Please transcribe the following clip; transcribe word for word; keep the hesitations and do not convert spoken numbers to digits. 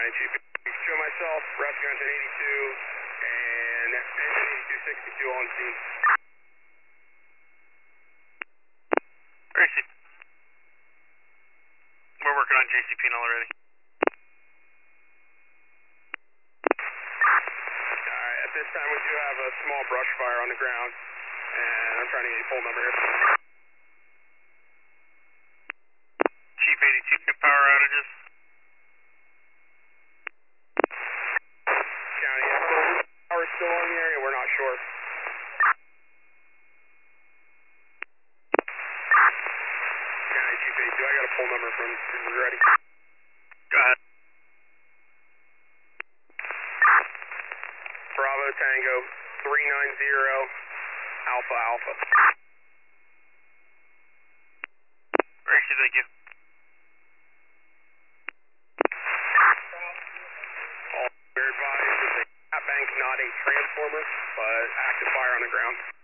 County Chief. Joe myself, rescue engine eighty-two and engine eighty-two sixty-two on scene. Gracie. We're working on J C P N already. Alright, at this time we do have a small brush fire on the ground, and I'm trying to get a full number here. Chief eighty-two, power outages. County, is power still on the area? We're not sure. County Chief eighty-two, I got a full number from you ready. Go ahead. Bravo Tango three nine zero Alpha Alpha. Gracie, thank you. All bear advised, it's a cat bank, not a transformer, but active fire on the ground.